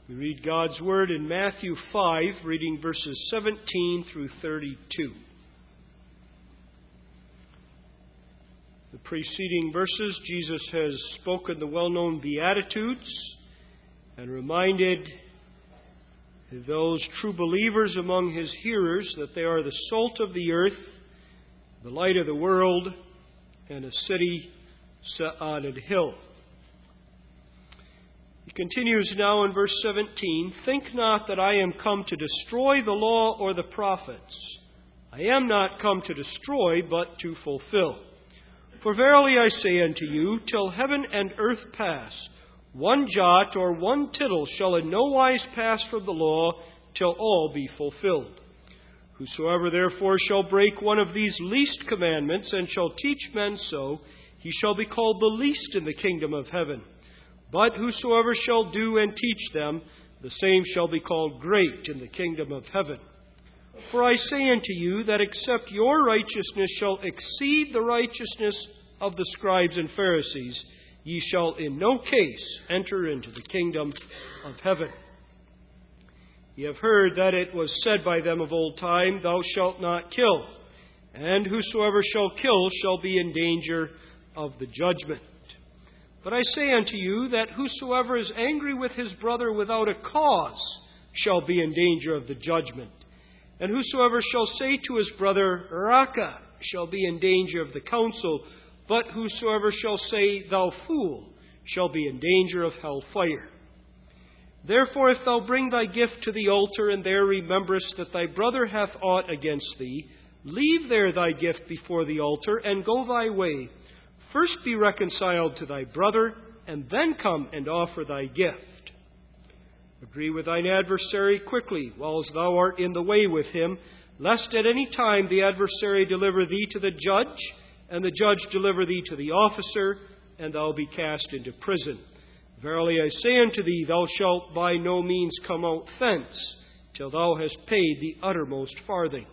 We read God's Word in Matthew 5, reading verses 17 through 32. The preceding verses, Jesus has spoken the well-known Beatitudes and reminded those true believers among His hearers that they are the salt of the earth, the light of the world, and a city set on a hill. He continues now in verse 17, "Think not that I am come to destroy the law or the prophets. I am not come to destroy, but to fulfill. For verily I say unto you, till heaven and earth pass, one jot or one tittle shall in no wise pass from the law, till all be fulfilled. Whosoever therefore shall break one of these least commandments, and shall teach men so, he shall be called the least in the kingdom of heaven. But whosoever shall do and teach them, the same shall be called great in the kingdom of heaven. For I say unto you, that except your righteousness shall exceed the righteousness of the scribes and Pharisees, ye shall in no case enter into the kingdom of heaven. Ye have heard that it was said by them of old time, Thou shalt not kill, and whosoever shall kill shall be in danger of the judgment. But I say unto you, that whosoever is angry with his brother without a cause shall be in danger of the judgment. And whosoever shall say to his brother, Raca, shall be in danger of the council. But whosoever shall say, Thou fool, shall be in danger of hell fire. Therefore, if thou bring thy gift to the altar, and there rememberest that thy brother hath aught against thee, leave there thy gift before the altar, and go thy way. First be reconciled to thy brother, and then come and offer thy gift. Agree with thine adversary quickly, whiles thou art in the way with him, lest at any time the adversary deliver thee to the judge, and the judge deliver thee to the officer, and thou be cast into prison. Verily I say unto thee, thou shalt by no means come out thence, till thou hast paid the uttermost farthing.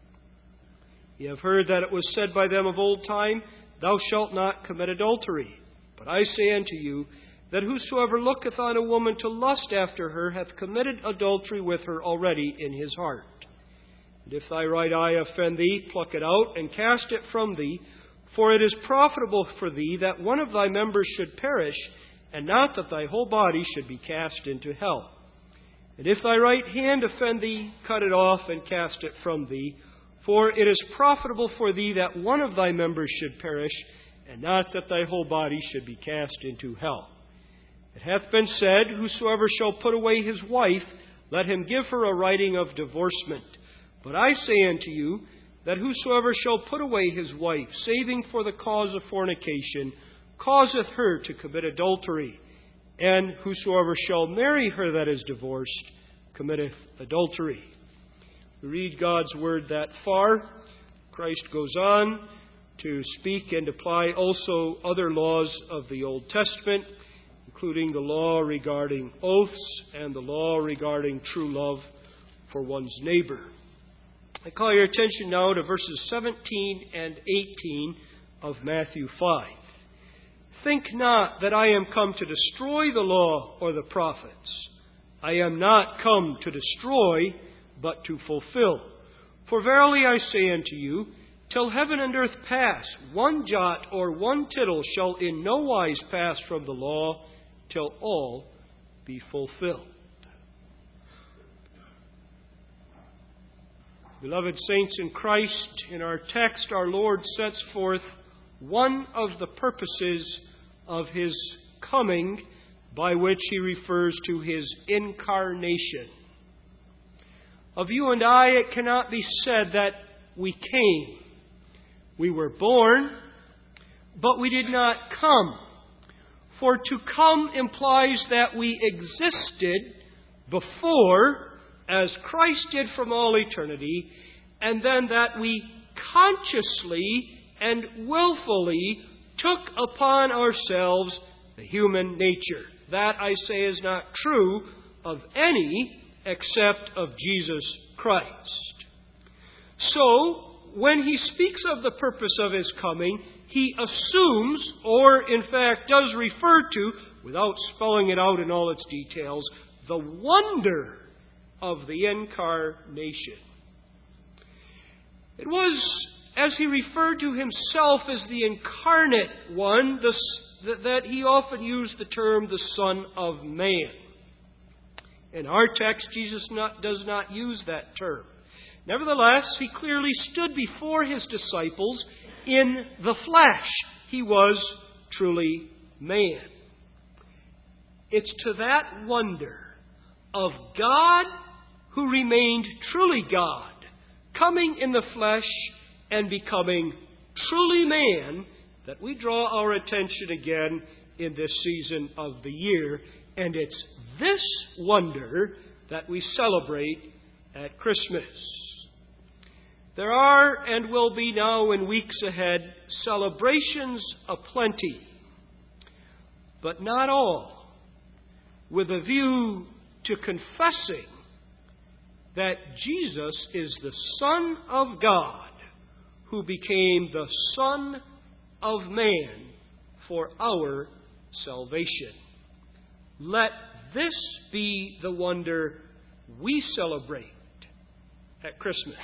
Ye have heard that it was said by them of old time, Thou shalt not commit adultery. But I say unto you, that whosoever looketh on a woman to lust after her hath committed adultery with her already in his heart. And if thy right eye offend thee, pluck it out, and cast it from thee. For it is profitable for thee that one of thy members should perish, and not that thy whole body should be cast into hell. And if thy right hand offend thee, cut it off, and cast it from thee. For it is profitable for thee that one of thy members should perish, and not that thy whole body should be cast into hell. It hath been said, Whosoever shall put away his wife, let him give her a writing of divorcement. But I say unto you, that whosoever shall put away his wife, saving for the cause of fornication, causeth her to commit adultery. And whosoever shall marry her that is divorced, committeth adultery. We read God's Word that far. Christ goes on to speak and apply also other laws of the Old Testament, including the law regarding oaths and the law regarding true love for one's neighbor. I call your attention now to verses 17 and 18 of Matthew 5. Think not that I am come to destroy the law or the prophets. I am not come to destroy, but to fulfill. For verily I say unto you, till heaven and earth pass, one jot or one tittle shall in no wise pass from the law, till all be fulfilled. Beloved saints in Christ, in our text our Lord sets forth one of the purposes of His coming, by which He refers to His incarnation. Of you and I, it cannot be said that we came. We were born, but we did not come. For to come implies that we existed before, as Christ did from all eternity, and then that we consciously and willfully took upon ourselves the human nature. That, I say, is not true of any except of Jesus Christ. So, when He speaks of the purpose of His coming, He assumes, or in fact does refer to, without spelling it out in all its details, the wonder of the incarnation. It was, as he referred to himself as the incarnate one, that he often used the term the Son of Man. In our text, Jesus does not use that term. Nevertheless, he clearly stood before his disciples in the flesh. He was truly man. It's to that wonder of God who remained truly God, coming in the flesh and becoming truly man, that we draw our attention again in this season of the year. And it's this wonder that we celebrate at Christmas. There are and will be now in weeks ahead celebrations aplenty, but not all with a view to confessing that Jesus is the Son of God who became the Son of Man for our salvation. Let this be the wonder we celebrate at Christmas.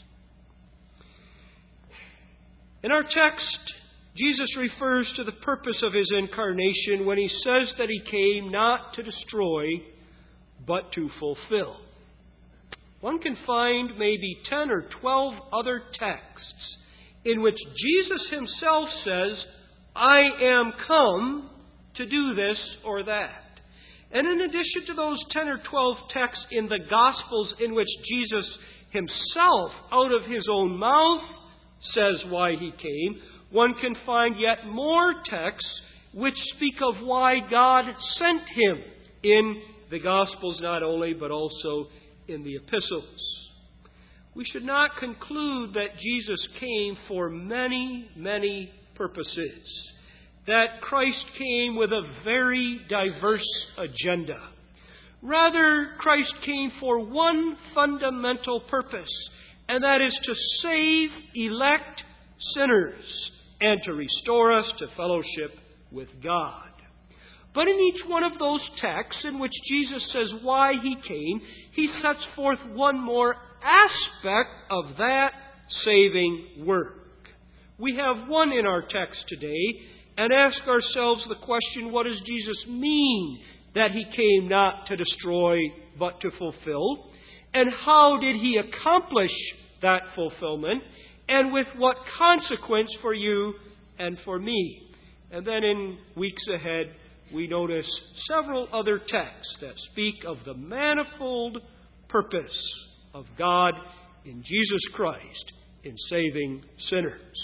In our text, Jesus refers to the purpose of his incarnation when he says that he came not to destroy, but to fulfill. One can find maybe 10 or 12 other texts in which Jesus himself says, I am come to do this or that. And in addition to those 10 or 12 texts in the Gospels in which Jesus himself, out of his own mouth, says why he came, one can find yet more texts which speak of why God sent him in the Gospels not only, but also in the epistles. We should not conclude that Jesus came for many, many purposes, that Christ came with a very diverse agenda. Rather, Christ came for one fundamental purpose, and that is to save elect sinners and to restore us to fellowship with God. But in each one of those texts in which Jesus says why he came, he sets forth one more aspect of that saving work. We have one in our text today and ask ourselves the question, what does Jesus mean that he came not to destroy but to fulfill? And how did he accomplish that fulfillment? And with what consequence for you and for me? And then in weeks ahead, we notice several other texts that speak of the manifold purpose of God in Jesus Christ in saving sinners.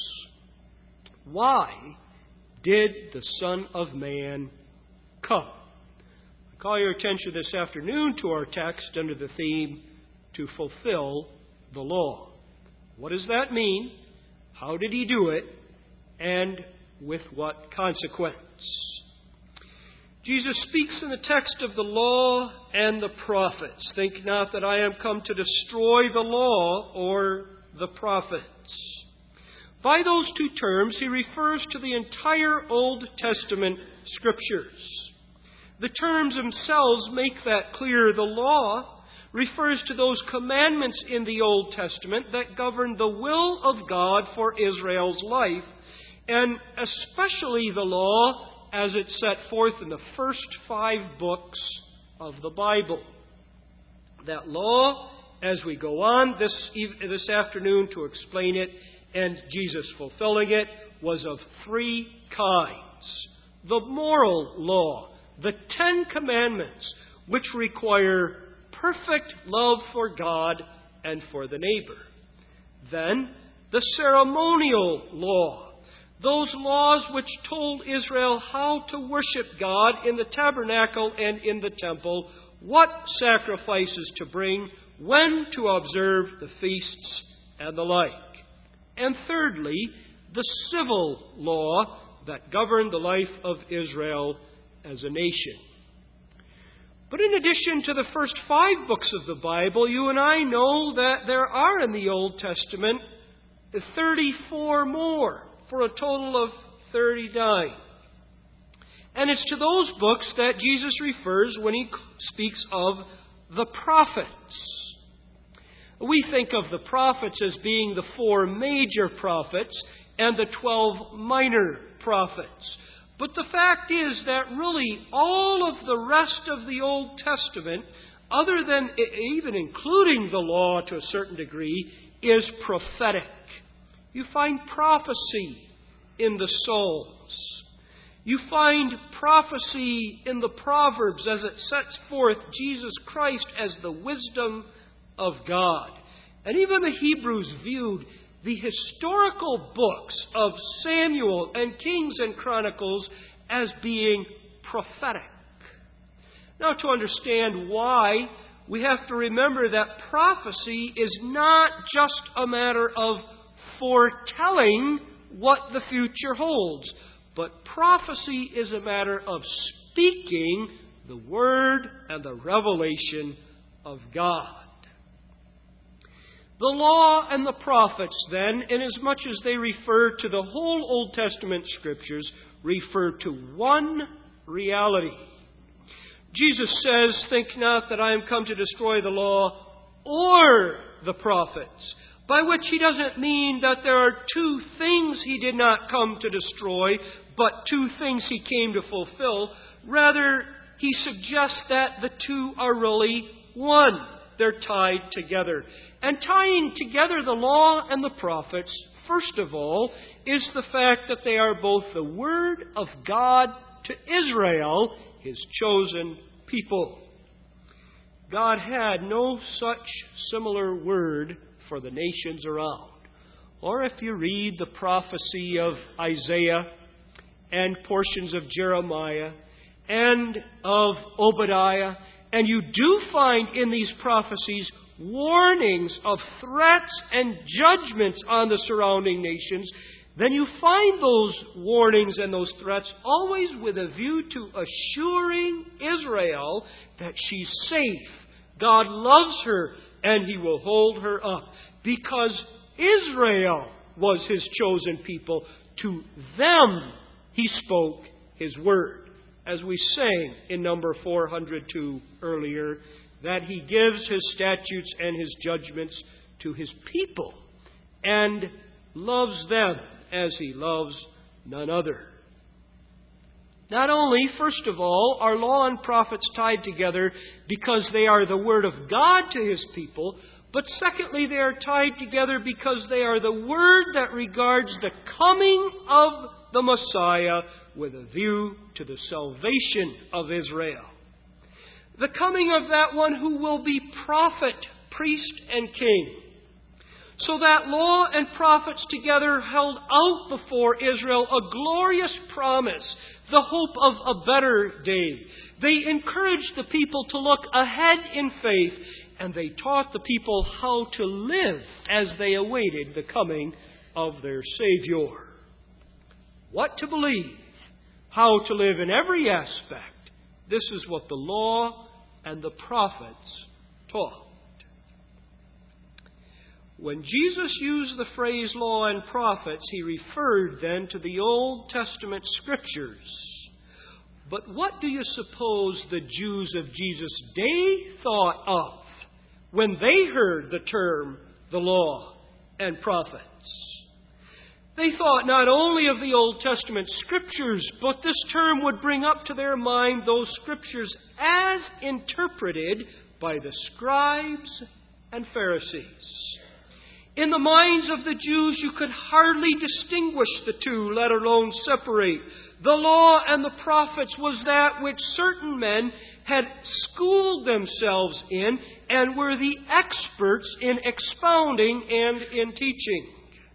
Why did the Son of Man come? I call your attention this afternoon to our text under the theme, to fulfill the law. What does that mean? How did he do it? And with what consequence? Jesus speaks in the text of the law and the prophets. Think not that I am come to destroy the law or the prophets. By those two terms, he refers to the entire Old Testament Scriptures. The terms themselves make that clear. The law refers to those commandments in the Old Testament that govern the will of God for Israel's life, and especially the law as it's set forth in the first 5 books of the Bible. That law, as we go on this afternoon to explain it, and Jesus fulfilling it, was of 3 kinds. The moral law, the 10 commandments, which require perfect love for God and for the neighbor. Then, the ceremonial law, those laws which told Israel how to worship God in the tabernacle and in the temple, what sacrifices to bring, when to observe the feasts, and the like. And thirdly, the civil law that governed the life of Israel as a nation. But in addition to the first 5 books of the Bible, you and I know that there are in the Old Testament 34 more, for a total of 39. And it's to those books that Jesus refers when he speaks of the prophets. We think of the prophets as being the 4 major prophets and the 12 minor prophets. But the fact is that really all of the rest of the Old Testament, other than even including the law to a certain degree, is prophetic. You find prophecy in the Psalms. You find prophecy in the Proverbs as it sets forth Jesus Christ as the wisdom of God. And even the Hebrews viewed the historical books of Samuel and Kings and Chronicles as being prophetic. Now, to understand why, we have to remember that prophecy is not just a matter of foretelling what the future holds, but prophecy is a matter of speaking the Word and the revelation of God. The law and the prophets, then, inasmuch as they refer to the whole Old Testament Scriptures, refer to one reality. Jesus says, "Think not that I am come to destroy the law or the prophets," by which he doesn't mean that there are 2 things he did not come to destroy, but 2 things he came to fulfill. Rather, he suggests that the 2 are really one. They're tied together. And tying together the law and the prophets, first of all, is the fact that they are both the Word of God to Israel, His chosen people. God had no such similar word for the nations around. Or if you read the prophecy of Isaiah and portions of Jeremiah and of Obadiah, and you do find in these prophecies warnings of threats and judgments on the surrounding nations, then you find those warnings and those threats always with a view to assuring Israel that she's safe. God loves her and He will hold her up. Because Israel was His chosen people, to them He spoke His word. As we sang in number 402 earlier, that He gives His statutes and His judgments to His people and loves them as He loves none other. Not only, first of all, are law and prophets tied together because they are the Word of God to His people, but secondly, they are tied together because they are the Word that regards the coming of the Messiah with a view to the salvation of Israel. The coming of that one who will be prophet, priest, and king. So that law and prophets together held out before Israel a glorious promise, the hope of a better day. They encouraged the people to look ahead in faith, and they taught the people how to live as they awaited the coming of their Savior. What to believe, how to live in every aspect, this is what the law and the prophets taught. When Jesus used the phrase law and prophets, He referred then to the Old Testament Scriptures. But what do you suppose the Jews of Jesus' day thought of when they heard the term the law and prophets? They thought not only of the Old Testament Scriptures, but this term would bring up to their mind those Scriptures as interpreted by the scribes and Pharisees. In the minds of the Jews, you could hardly distinguish the two, let alone separate. The law and the prophets was that which certain men had schooled themselves in and were the experts in expounding and in teaching.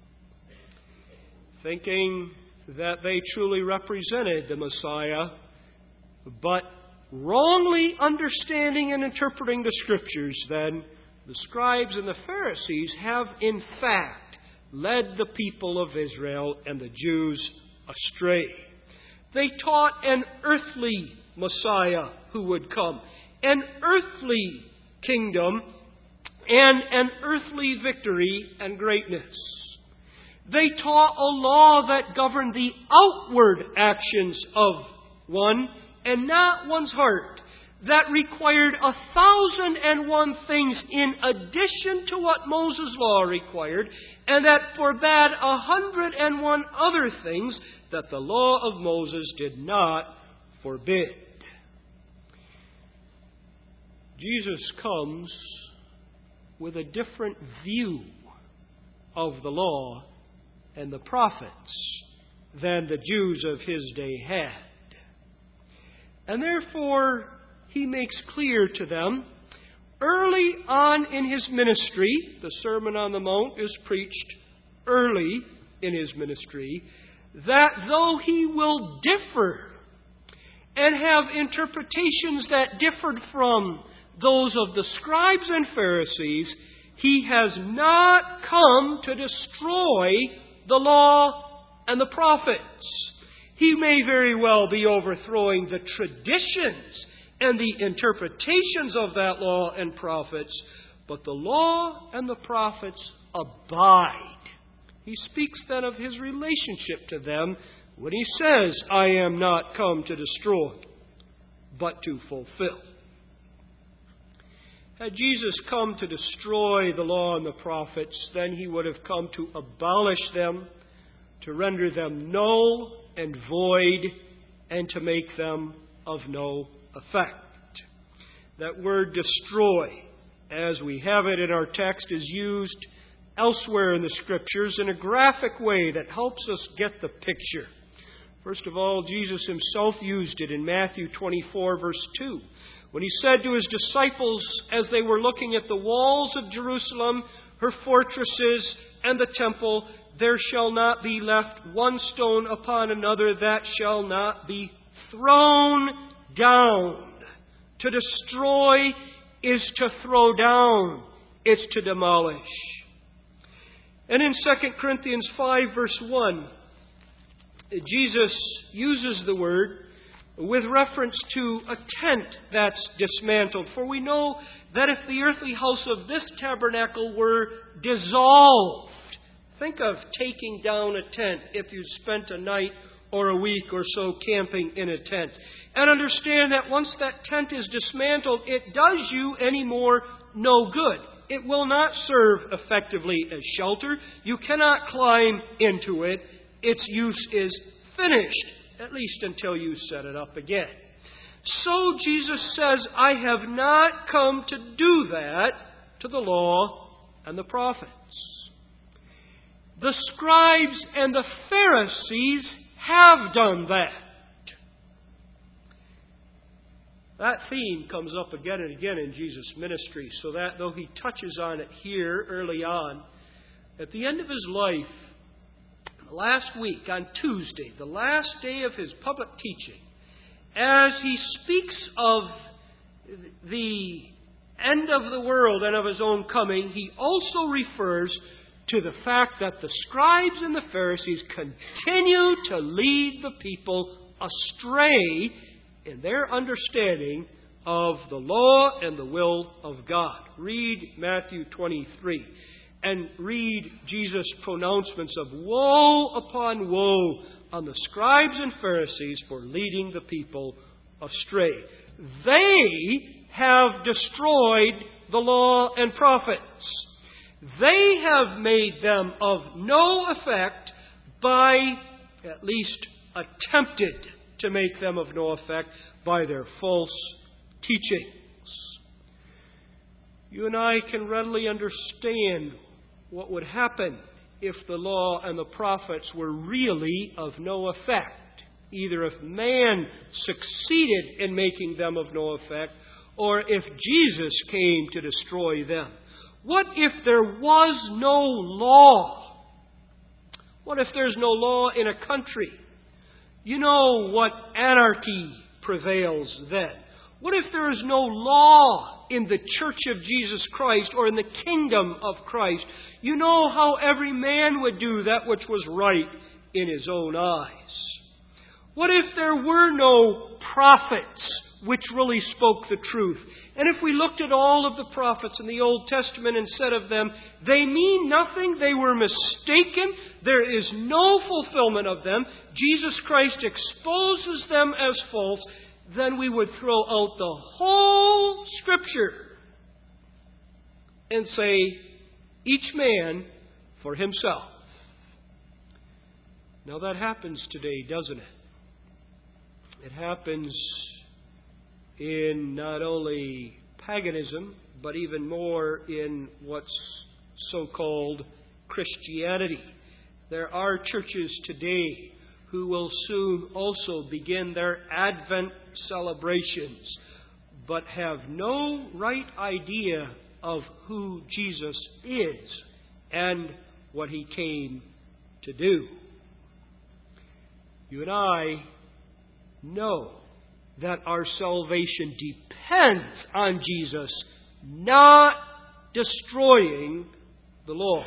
Thinking that they truly represented the Messiah, but wrongly understanding and interpreting the Scriptures, then, the scribes and the Pharisees have, in fact, led the people of Israel and the Jews astray. They taught an earthly Messiah who would come, an earthly kingdom, and an earthly victory and greatness. They taught a law that governed the outward actions of one, and not one's heart, that required 1,001 things in addition to what Moses' law required, and that forbade 101 other things that the law of Moses did not forbid. Jesus comes with a different view of the law and the prophets than the Jews of his day had. And therefore, he makes clear to them, early on in his ministry, the Sermon on the Mount is preached early in his ministry, that though he will differ and have interpretations that differed from those of the scribes and Pharisees, he has not come to destroy the law and the prophets. He may very well be overthrowing the traditions and the interpretations of that law and prophets, but the law and the prophets abide. He speaks then of his relationship to them when he says, I am not come to destroy, but to fulfill. Had Jesus come to destroy the law and the prophets, then he would have come to abolish them, to render them null and void, and to make them of no effect. That word destroy, as we have it in our text, is used elsewhere in the Scriptures in a graphic way that helps us get the picture. First of all, Jesus himself used it in Matthew 24, verse 2, when he said to his disciples as they were looking at the walls of Jerusalem, her fortresses, and the temple, there shall not be left one stone upon another that shall not be thrown down. To destroy is to throw down. It's to demolish. And in 2 Corinthians 5, verse 1, Jesus uses the word with reference to a tent that's dismantled. For we know that if the earthly house of this tabernacle were dissolved, think of taking down a tent if you spent a night or a week or so camping in a tent. And understand that once that tent is dismantled, it does you any more no good. It will not serve effectively as shelter. You cannot climb into it. Its use is finished, at least until you set it up again. So Jesus says, I have not come to do that to the law and the prophets. The scribes and the Pharisees have done that. That theme comes up again and again in Jesus' ministry, so that though he touches on it here early on, at the end of his life, last week on Tuesday, the last day of his public teaching, as he speaks of the end of the world and of his own coming, he also refers to the fact that the scribes and the Pharisees continue to lead the people astray in their understanding of the law and the will of God. Read Matthew 23 and read Jesus' pronouncements of woe upon woe on the scribes and Pharisees for leading the people astray. They have destroyed the law and prophets. They have made them of no effect by, at least attempted to make them of no effect by their false teachings. You and I can readily understand what would happen if the law and the prophets were really of no effect, either if man succeeded in making them of no effect, or if Jesus came to destroy them. What if there was no law? What if there's no law in a country? You know what anarchy prevails then. What if there is no law in the Church of Jesus Christ or in the kingdom of Christ? You know how every man would do that which was right in his own eyes. What if there were no prophets which really spoke the truth? And if we looked at all of the prophets in the Old Testament and said of them, they mean nothing, they were mistaken, there is no fulfillment of them, Jesus Christ exposes them as false, then we would throw out the whole Scripture and say, each man for himself. Now that happens today, doesn't it? It happens in not only paganism, but even more in what's so-called Christianity. There are churches today who will soon also begin their Advent celebrations, but have no right idea of who Jesus is and what He came to do. You and I know that our salvation depends on Jesus not destroying the law.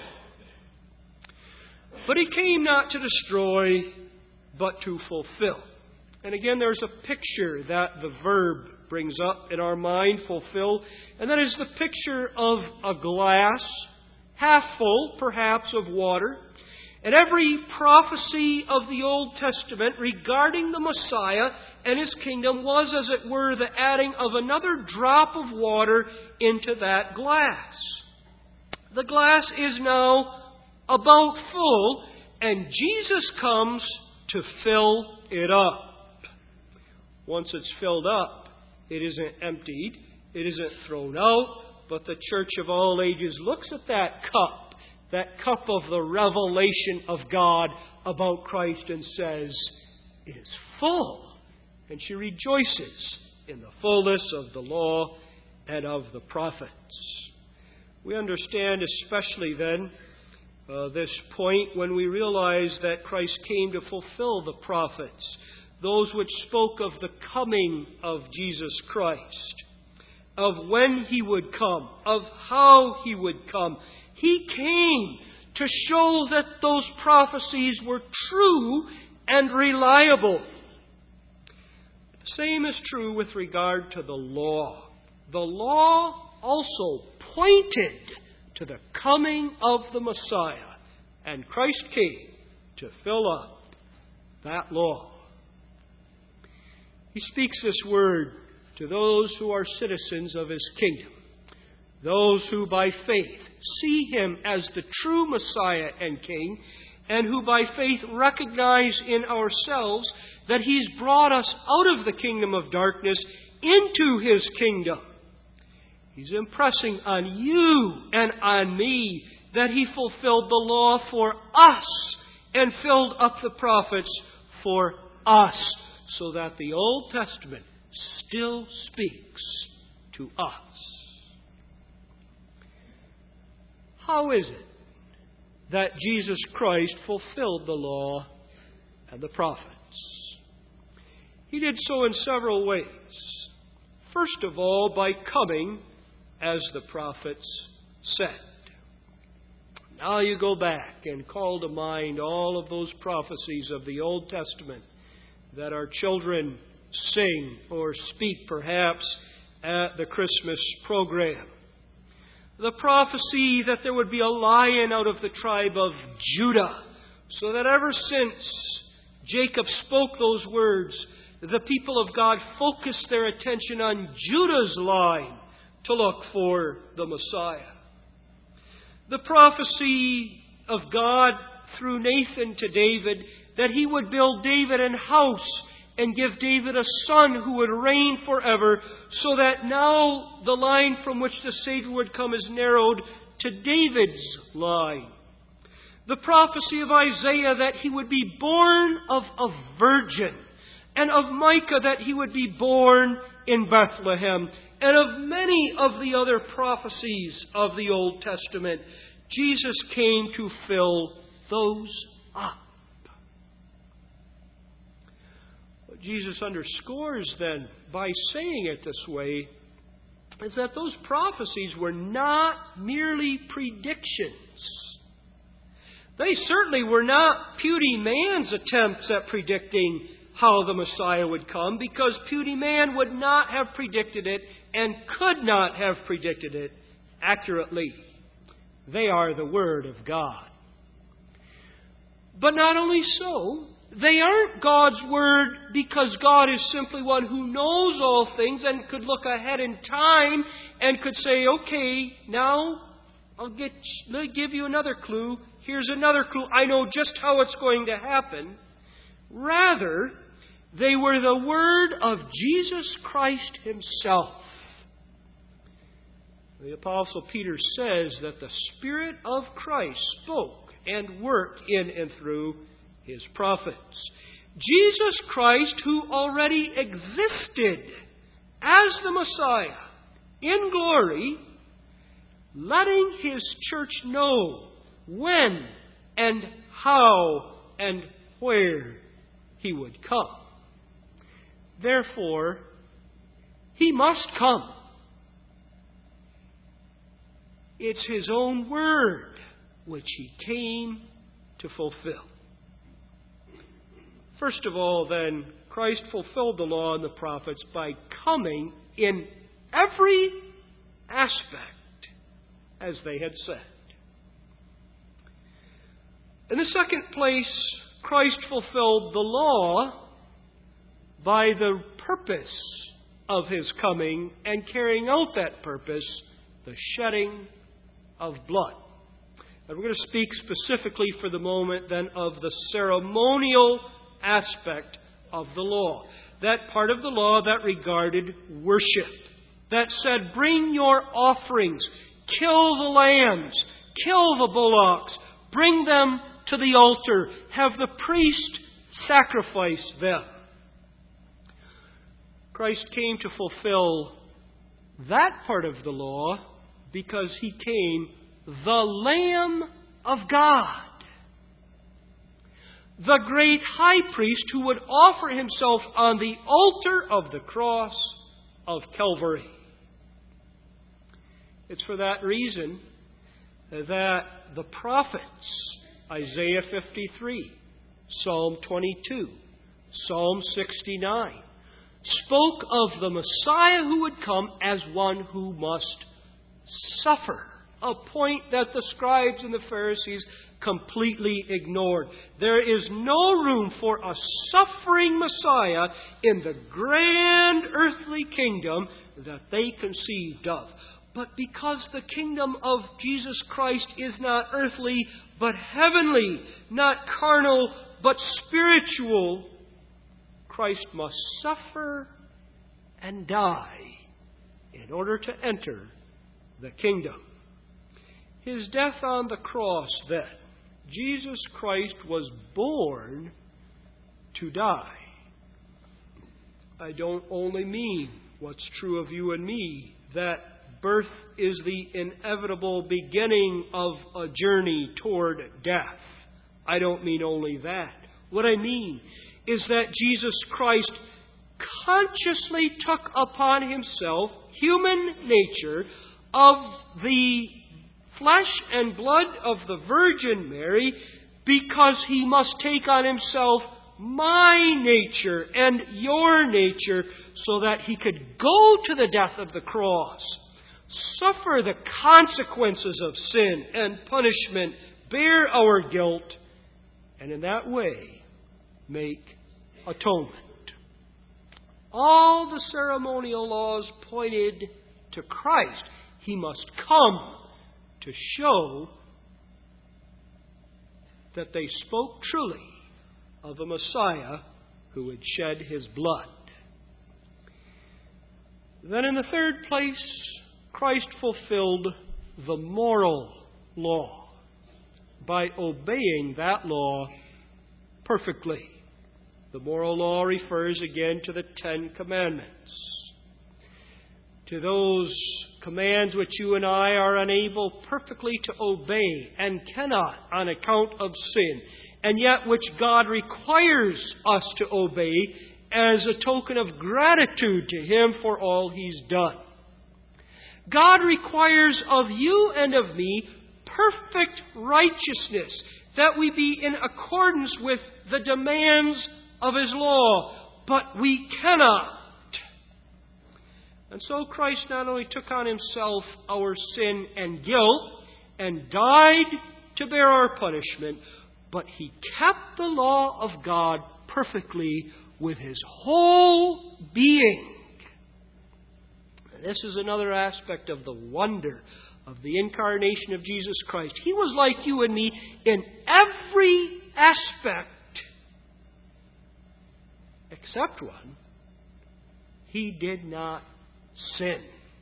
But He came not to destroy, but to fulfill. And again, there's a picture that the verb brings up in our mind, fulfill, and that is the picture of a glass, half full, perhaps, of water. And every prophecy of the Old Testament regarding the Messiah and His kingdom was, as it were, the adding of another drop of water into that glass. The glass is now about full, and Jesus comes to fill it up. Once it's filled up, it isn't emptied, it isn't thrown out, but the church of all ages looks at that cup of the revelation of God about Christ, and says, it is full. And she rejoices in the fullness of the law and of the prophets. We understand especially then this point when we realize that Christ came to fulfill the prophets, those which spoke of the coming of Jesus Christ, of when He would come, of how He would come. He came to show that those prophecies were true and reliable. The same is true with regard to the law. The law also pointed to the coming of the Messiah, and Christ came to fill up that law. He speaks this word to those who are citizens of His kingdom, those who by faith see Him as the true Messiah and King, and who by faith recognize in ourselves that He's brought us out of the kingdom of darkness into His kingdom. He's impressing on you and on me that He fulfilled the law for us and filled up the prophets for us, so that the Old Testament still speaks to us. How is it that Jesus Christ fulfilled the law and the prophets? He did so in several ways. First of all, by coming as the prophets said. Now you go back and call to mind all of those prophecies of the Old Testament that our children sing or speak perhaps at the Christmas program. The prophecy that there would be a lion out of the tribe of Judah, so that ever since Jacob spoke those words, the people of God focused their attention on Judah's line to look for the Messiah. The prophecy of God through Nathan to David that He would build David an house and give David a son who would reign forever, so that now the line from which the Savior would come is narrowed to David's line. The prophecy of Isaiah that He would be born of a virgin, and of Micah that He would be born in Bethlehem, and of many of the other prophecies of the Old Testament. Jesus came to fill those up. What Jesus underscores then by saying it this way is that those prophecies were not merely predictions. They certainly were not puny man's attempts at predicting how the Messiah would come, because puny man would not have predicted it and could not have predicted it accurately. They are the Word of God. But not only so, they aren't God's Word because God is simply one who knows all things and could look ahead in time and could say, okay, now I'll give you another clue. Here's another clue. I know just how it's going to happen. Rather, they were the Word of Jesus Christ Himself. The Apostle Peter says that the Spirit of Christ spoke and worked in and through His prophets. Jesus Christ, who already existed as the Messiah in glory, letting His church know when and how and where He would come. Therefore, He must come. It's His own Word which He came to fulfill. First of all, then, Christ fulfilled the law and the prophets by coming in every aspect as they had said. In the second place, Christ fulfilled the law by the purpose of His coming and carrying out that purpose, the shedding of blood. And we're going to speak specifically for the moment then of the ceremonial aspect of the law. That part of the law that regarded worship. That said, bring your offerings, kill the lambs, kill the bullocks, bring them to the altar, have the priest sacrifice them. Christ came to fulfill that part of the law because He came the Lamb of God. The great high priest who would offer Himself on the altar of the cross of Calvary. It's for that reason that the prophets, Isaiah 53, Psalm 22, Psalm 69, spoke of the Messiah who would come as one who must suffer. A point that the scribes and the Pharisees completely ignored. There is no room for a suffering Messiah in the grand earthly kingdom that they conceived of. But because the kingdom of Jesus Christ is not earthly, but heavenly, not carnal, but spiritual, Christ must suffer and die in order to enter the kingdom. His death on the cross, then, Jesus Christ was born to die. I don't only mean what's true of you and me, that birth is the inevitable beginning of a journey toward death. I don't mean only that. What I mean is that Jesus Christ consciously took upon Himself human nature of the flesh and blood of the Virgin Mary because He must take on Himself my nature and your nature so that He could go to the death of the cross, suffer the consequences of sin and punishment, bear our guilt, and in that way make atonement. All the ceremonial laws pointed to Christ. He must come to show that they spoke truly of a Messiah who would shed His blood. Then in the third place, Christ fulfilled the moral law by obeying that law perfectly. The moral law refers again to the 10 Commandments. To those commands which you and I are unable perfectly to obey and cannot on account of sin, and yet which God requires us to obey as a token of gratitude to Him for all He's done. God requires of you and of me perfect righteousness, that we be in accordance with the demands of His law, but we cannot. And so Christ not only took on Himself our sin and guilt and died to bear our punishment, but He kept the law of God perfectly with His whole being. And this is another aspect of the wonder of the incarnation of Jesus Christ. He was like you and me in every aspect except one. He did not sin.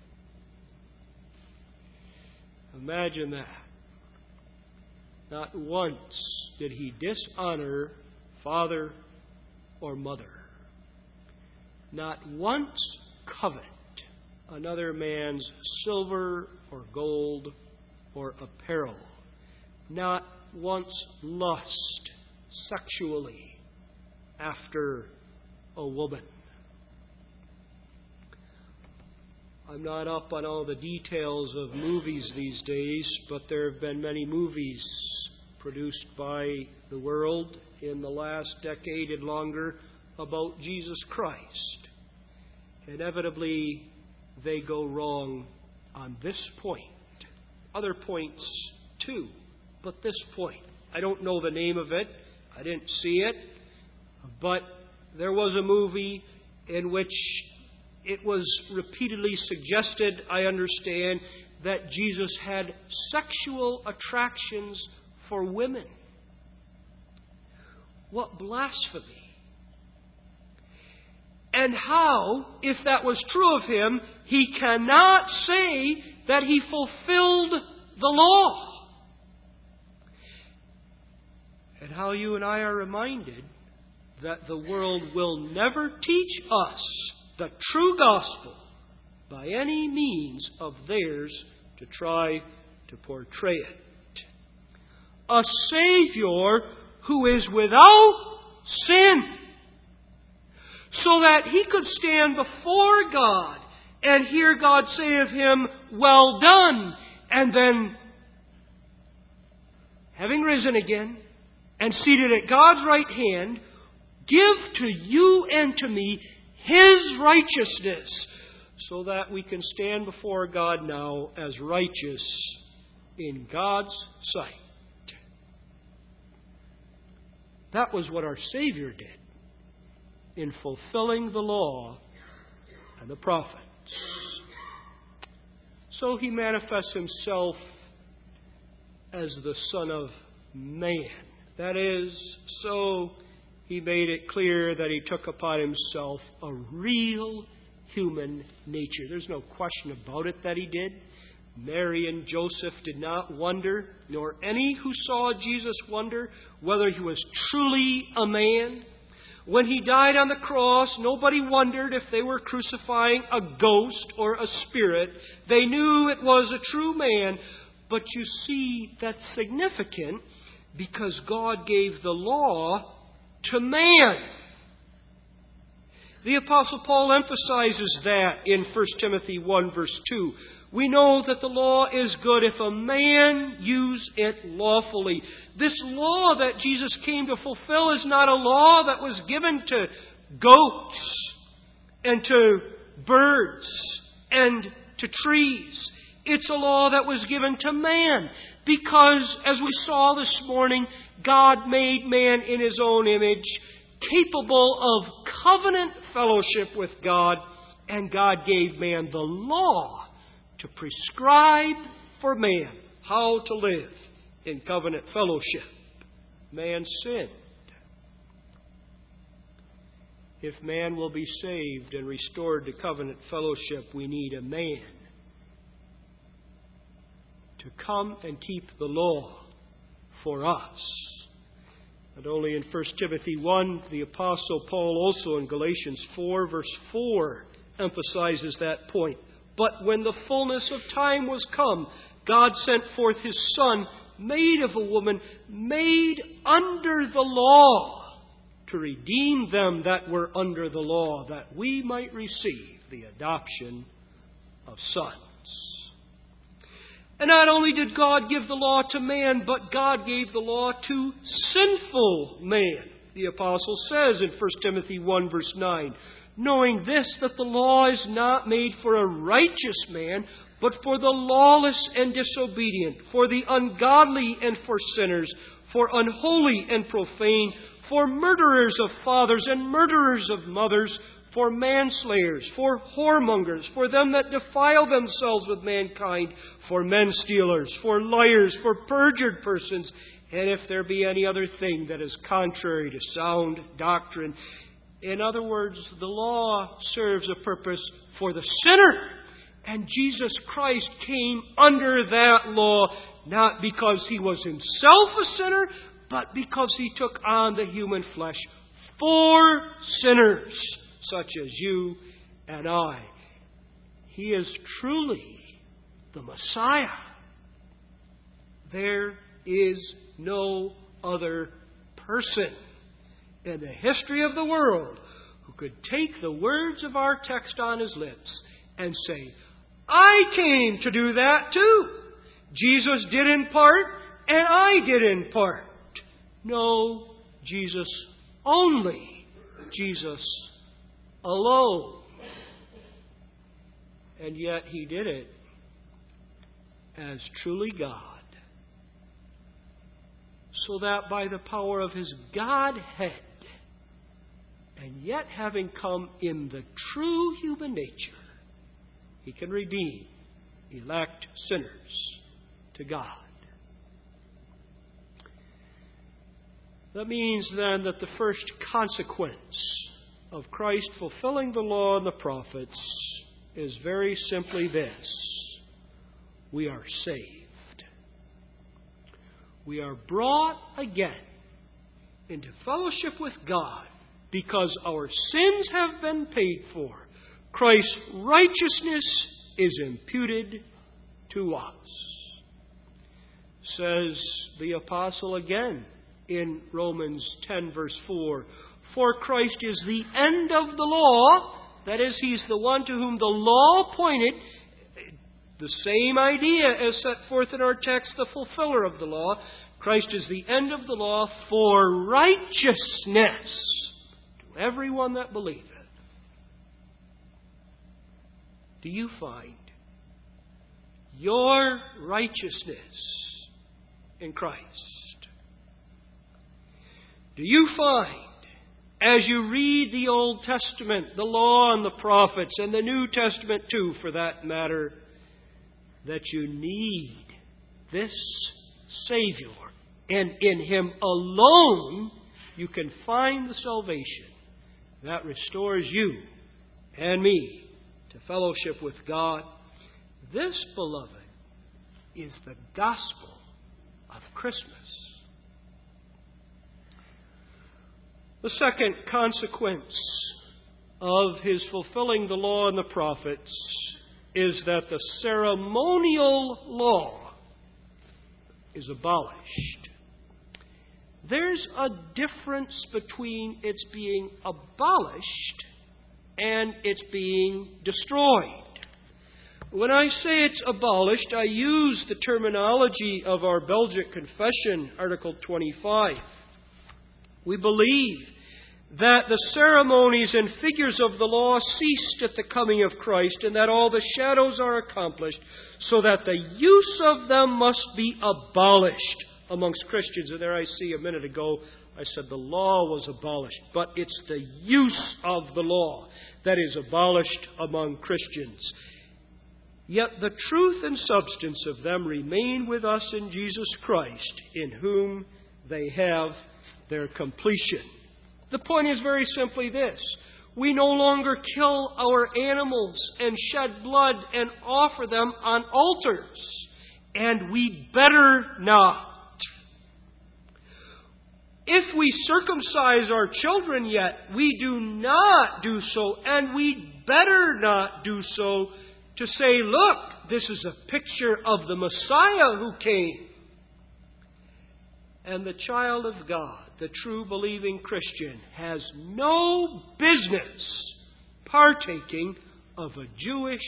Imagine that. Not once did He dishonor father or mother. Not once covet another man's silver or gold or apparel. Not once lust sexually after a woman. I'm not up on all the details of movies these days, but there have been many movies produced by the world in the last decade and longer about Jesus Christ. Inevitably, they go wrong on this point. Other points too, but this point. I don't know the name of it. I didn't see it. But there was a movie in which it was repeatedly suggested, I understand, that Jesus had sexual attractions for women. What blasphemy! And how, if that was true of Him, He cannot say that He fulfilled the law. And how you and I are reminded that the world will never teach us the true gospel by any means of theirs to try to portray it. A Savior who is without sin, so that He could stand before God and hear God say of Him, "Well done," and then, having risen again and seated at God's right hand, give to you and to me His righteousness, so that we can stand before God now as righteous in God's sight. That was what our Savior did in fulfilling the law and the prophets. So He manifests Himself as the Son of Man. That is, so He made it clear that He took upon Himself a real human nature. There's no question about it that He did. Mary and Joseph did not wonder, nor any who saw Jesus wonder, whether He was truly a man. When He died on the cross, nobody wondered if they were crucifying a ghost or a spirit. They knew it was a true man. But you see, that's significant because God gave the law to man. The Apostle Paul emphasizes that in 1 Timothy 1 verse 2. We know that the law is good if a man use it lawfully. This law that Jesus came to fulfill is not a law that was given to goats and to birds and to trees. It's a law that was given to man because, as we saw this morning, God made man in His own image, capable of covenant fellowship with God, and God gave man the law to prescribe for man how to live in covenant fellowship. Man sinned. If man will be saved and restored to covenant fellowship, we need a man to come and keep the law for us. Not only in 1 Timothy 1, the Apostle Paul also in Galatians 4 verse 4 emphasizes that point. But when the fullness of time was come, God sent forth His Son, made of a woman, made under the law, to redeem them that were under the law, that we might receive the adoption of sons. And not only did God give the law to man, but God gave the law to sinful man. The apostle says in 1 Timothy 1 verse 9, knowing this, that the law is not made for a righteous man, but for the lawless and disobedient, for the ungodly and for sinners, for unholy and profane, for murderers of fathers and murderers of mothers, for manslayers, for whoremongers, for them that defile themselves with mankind, for men stealers, for liars, for perjured persons, and if there be any other thing that is contrary to sound doctrine. In other words, the law serves a purpose for the sinner. And Jesus Christ came under that law, not because He was Himself a sinner, but because He took on the human flesh for sinners, such as you and I. He is truly the Messiah. There is no other person in the history of the world who could take the words of our text on his lips and say, I came to do that too. Jesus did in part, and I did in part. No, Jesus only. Jesus alone. And yet He did it as truly God. So that by the power of His Godhead, and yet having come in the true human nature, He can redeem elect sinners to God. That means then that the first consequence of Christ fulfilling the law and the prophets is very simply this: we are saved. We are brought again into fellowship with God because our sins have been paid for. Christ's righteousness is imputed to us. Says the apostle again in Romans 10 verse 4, for Christ is the end of the law. That is, He's the one to whom the law pointed. The same idea as set forth in our text, the fulfiller of the law. Christ is the end of the law for righteousness to everyone that believeth. Do you find your righteousness in Christ? Do you find, as you read the Old Testament, the law and the prophets, and the New Testament too, for that matter, that you need this Savior, and in Him alone you can find the salvation that restores you and me to fellowship with God? This, beloved, is the gospel of Christmas. The second consequence of His fulfilling the law and the prophets is that the ceremonial law is abolished. There's a difference between its being abolished and its being destroyed. When I say it's abolished, I use the terminology of our Belgic Confession, Article 25. We believe that the ceremonies and figures of the law ceased at the coming of Christ, and that all the shadows are accomplished, so that the use of them must be abolished amongst Christians. And there I see a minute ago I said the law was abolished, but it's the use of the law that is abolished among Christians. Yet the truth and substance of them remain with us in Jesus Christ, in whom they have their completion. The point is very simply this: we no longer kill our animals and shed blood and offer them on altars. And we better not. If we circumcise our children yet, we do not do so, and we better not do so, to say, look, this is a picture of the Messiah who came. And the child of God, the true believing Christian, has no business partaking of a Jewish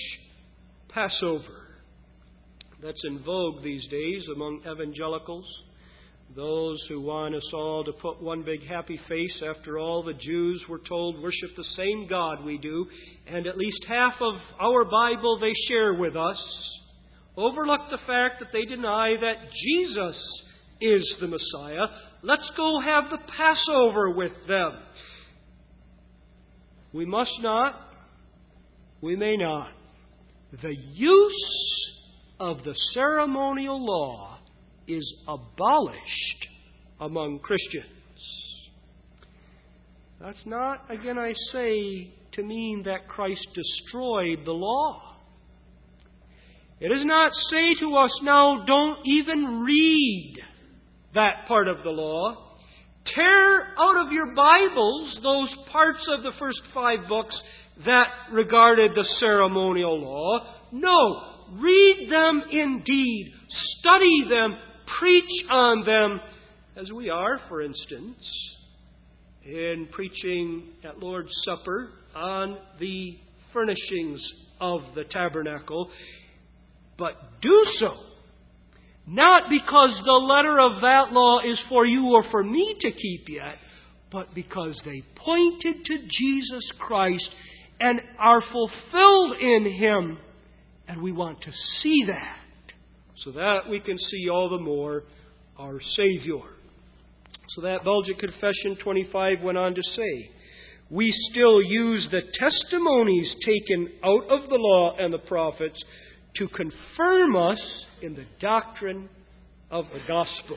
Passover. That's in vogue these days among evangelicals. Those who want us all to put one big happy face. After all, the Jews, we're told, worship the same God we do, and at least half of our Bible they share with us. Overlook the fact that they deny that Jesus is the Messiah. Let's go have the Passover with them. We must not. We may not. The use of the ceremonial law is abolished among Christians. That's not, again I say, to mean that Christ destroyed the law. It does not say to us now, don't even read that part of the law. Tear out of your Bibles those parts of the first 5 books that regarded the ceremonial law. No, read them indeed. Study them. Preach on them, as we are, for instance, in preaching at Lord's Supper on the furnishings of the tabernacle. But do so, not because the letter of that law is for you or for me to keep yet, but because they pointed to Jesus Christ and are fulfilled in Him. And we want to see that, so that we can see all the more our Savior. So that Belgic Confession 25 went on to say, we still use the testimonies taken out of the law and the prophets to confirm us in the doctrine of the gospel.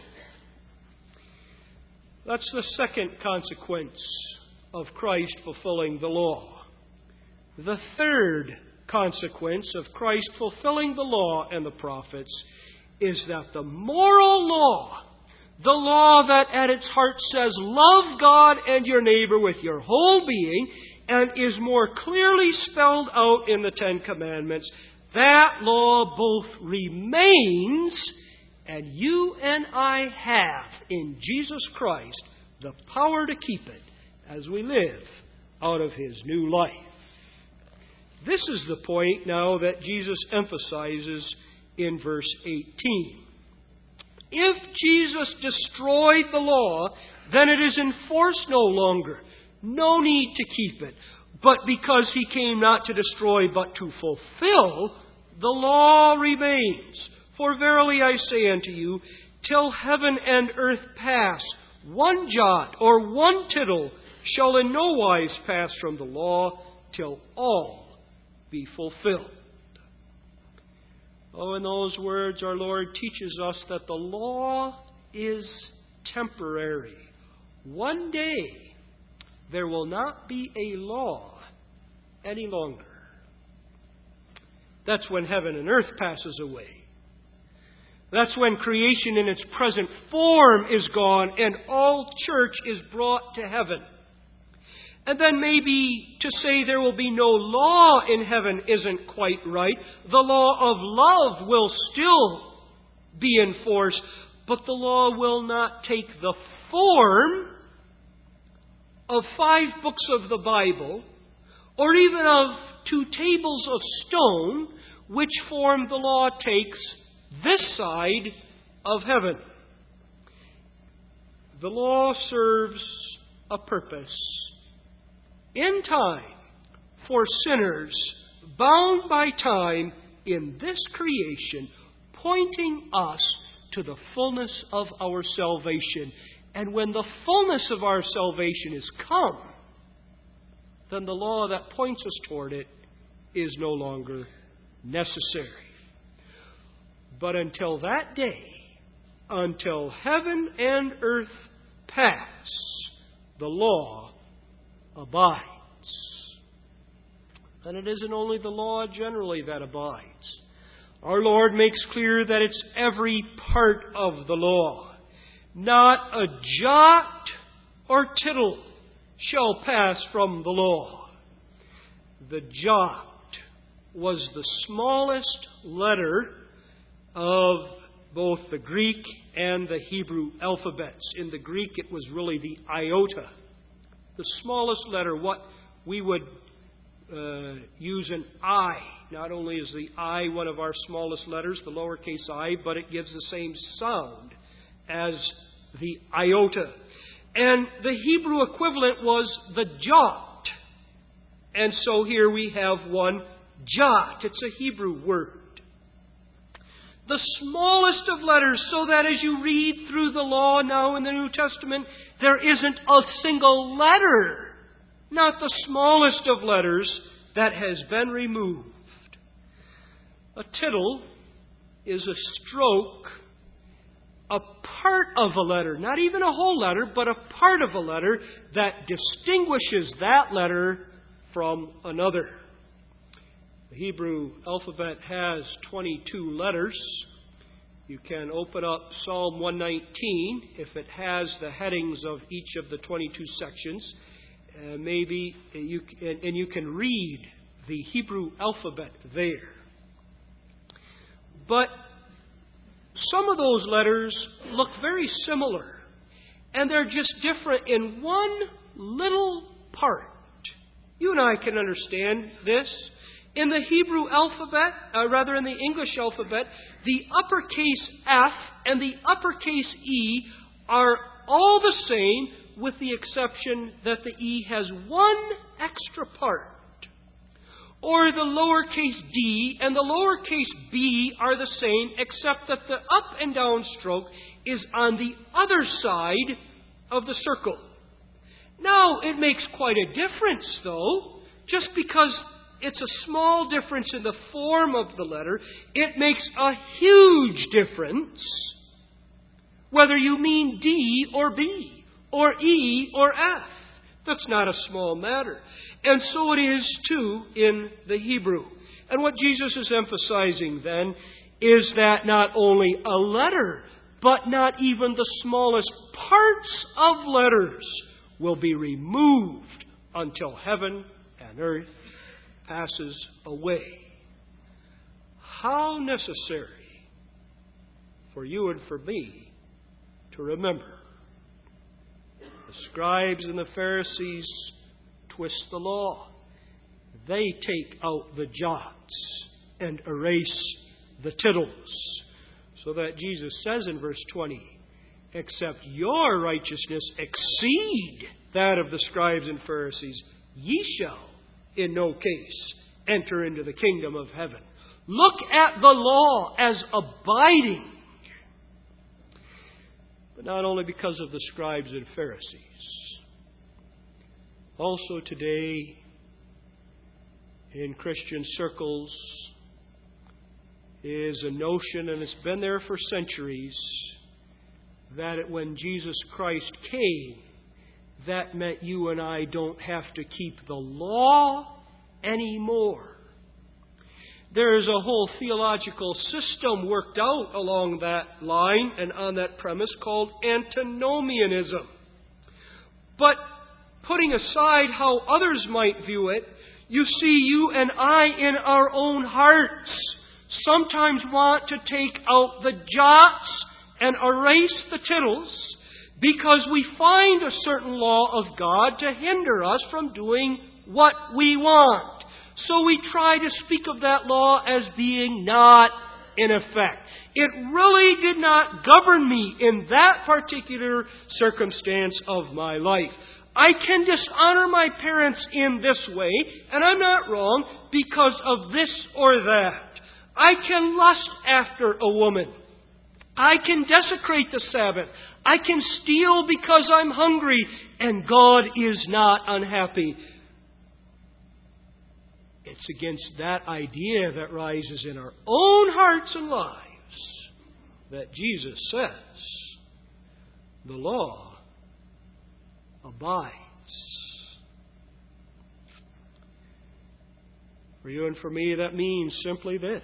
That's the second consequence of Christ fulfilling the law. The third consequence of Christ fulfilling the law and the prophets is that the moral law, the law that at its heart says, love God and your neighbor with your whole being, and is more clearly spelled out in the 10 Commandments, that law both remains, and you and I have in Jesus Christ the power to keep it as we live out of His new life. This is the point now that Jesus emphasizes in verse 18. If Jesus destroyed the law, then it is in force no longer. No need to keep it. But because He came not to destroy but to fulfill, the law remains. For verily I say unto you, till heaven and earth pass, one jot or one tittle shall in no wise pass from the law, till all be fulfilled. Oh, in those words, our Lord teaches us that the law is temporary. One day, there will not be a law any longer. That's when heaven and earth passes away. That's when creation in its present form is gone and all church is brought to heaven. And then maybe to say there will be no law in heaven isn't quite right. The law of love will still be in force, but the law will not take the form of 5 books of the Bible, or even of 2 tables of stone, which form the law takes this side of heaven. The law serves a purpose in time for sinners bound by time in this creation, pointing us to the fullness of our salvation. And when the fullness of our salvation is come, then the law that points us toward it is no longer necessary. But until that day, until heaven and earth pass, the law abides. And it isn't only the law generally that abides. Our Lord makes clear that it's every part of the law. Not a jot or tittle shall pass from the law. The jot was the smallest letter of both the Greek and the Hebrew alphabets. In the Greek, it was really the iota. The smallest letter, what we would use an I. Not only is the I one of our smallest letters, the lowercase I, but it gives the same sound as the iota. And the Hebrew equivalent was the jot. And so here we have one jot. It's a Hebrew word. The smallest of letters, so that as you read through the law now in the New Testament, there isn't a single letter, not the smallest of letters, that has been removed. A tittle is a stroke, a part of a letter, not even a whole letter, but a part of a letter that distinguishes that letter from another. The Hebrew alphabet has 22 letters. You can open up Psalm 119 if it has the headings of each of the 22 sections. You can read the Hebrew alphabet there. But some of those letters look very similar, and they're just different in one little part. You and I can understand this. In the Hebrew alphabet, in the English alphabet, the uppercase F and the uppercase E are all the same, with the exception that the E has one extra part. Or the lowercase d and the lowercase b are the same, except that the up and down stroke is on the other side of the circle. Now, it makes quite a difference, though. Just because it's a small difference in the form of the letter, it makes a huge difference whether you mean D or B, or E or F. That's not a small matter. And so it is, too, in the Hebrew. And what Jesus is emphasizing, then, is that not only a letter, but not even the smallest parts of letters will be removed until heaven and earth passes away. How necessary for you and for me to remember. The scribes and the Pharisees twist the law. They take out the jots and erase the tittles. So that Jesus says in verse 20, except your righteousness exceed that of the scribes and Pharisees, ye shall in no case enter into the kingdom of heaven. Look at the law as abiding. But not only because of the scribes and Pharisees. Also today, in Christian circles, is a notion, and it's been there for centuries, that when Jesus Christ came, that meant you and I don't have to keep the law anymore. There is a whole theological system worked out along that line and on that premise called antinomianism. But putting aside how others might view it, you see, you and I in our own hearts sometimes want to take out the jots and erase the tittles because we find a certain law of God to hinder us from doing what we want. So we try to speak of that law as being not in effect. It really did not govern me in that particular circumstance of my life. I can dishonor my parents in this way, and I'm not wrong, because of this or that. I can lust after a woman. I can desecrate the Sabbath. I can steal because I'm hungry, and God is not unhappy. It's against that idea that rises in our own hearts and lives that Jesus says the law abides. For you and for me, that means simply this.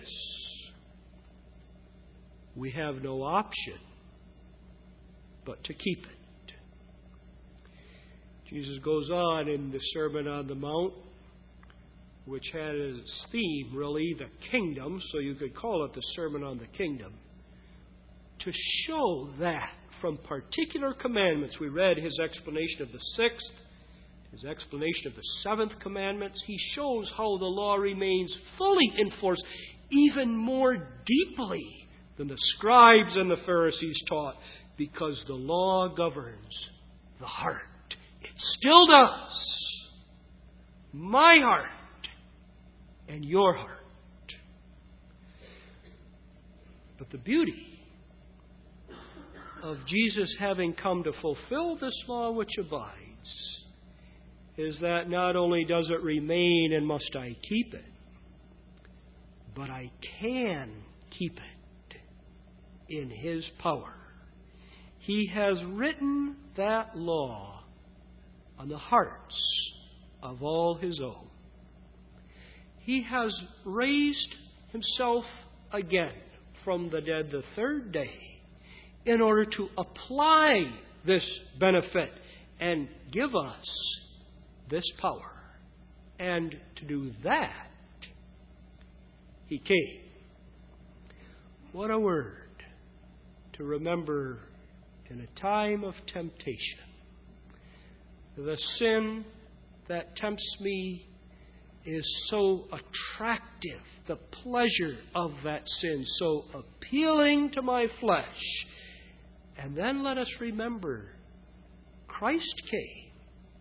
We have no option but to keep it. Jesus goes on in the Sermon on the Mount, which had as theme, really, the kingdom, so you could call it the Sermon on the Kingdom, to show that from particular commandments. We read his explanation of the sixth, his explanation of the seventh commandments. He shows how the law remains fully in force, even more deeply than the scribes and the Pharisees taught, because the law governs the heart. It still does. My heart and your heart. But the beauty of Jesus having come to fulfill this law which abides is that not only does it remain and must I keep it, but I can keep it in His power. He has written that law on the hearts of all His own. He has raised Himself again from the dead the third day in order to apply this benefit and give us this power. And to do that, He came. What a word to remember in a time of temptation. The sin that tempts me is so attractive. The pleasure of that sin so appealing to my flesh. And then let us remember, Christ came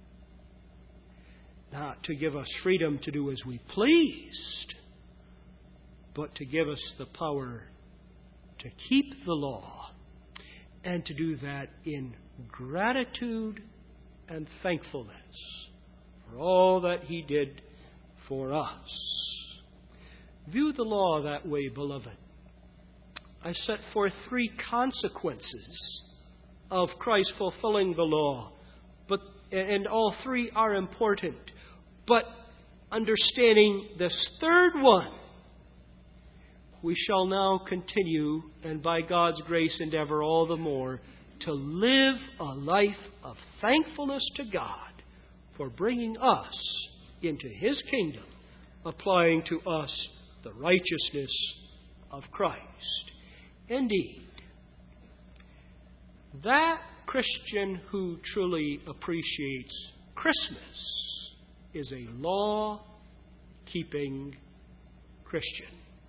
not to give us freedom to do as we pleased, but to give us the power to keep the law and to do that in gratitude and thankfulness for all that He did for us. View the law that way, beloved. I set forth 3 consequences of Christ fulfilling the law, and all 3 are important. But understanding this third one, we shall now continue, and by God's grace endeavor all the more, to live a life of thankfulness to God for bringing us into His kingdom, applying to us the righteousness of Christ. Indeed, that Christian who truly appreciates Christmas is a law-keeping Christian.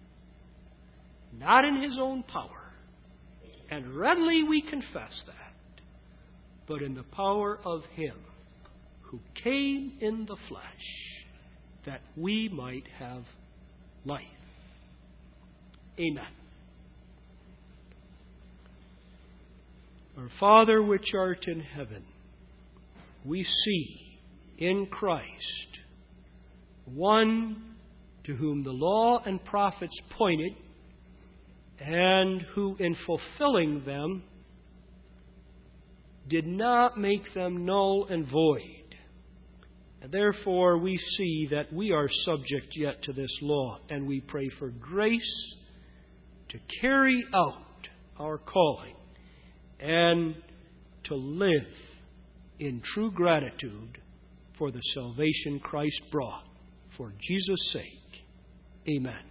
Not in his own power, and readily we confess that, but in the power of Him who came in the flesh that we might have life. Amen. Our Father which art in heaven, we see in Christ one to whom the law and prophets pointed, and who in fulfilling them did not make them null and void. And therefore we see that we are subject yet to this law, and we pray for grace to carry out our calling and to live in true gratitude for the salvation Christ brought. For Jesus' sake, amen.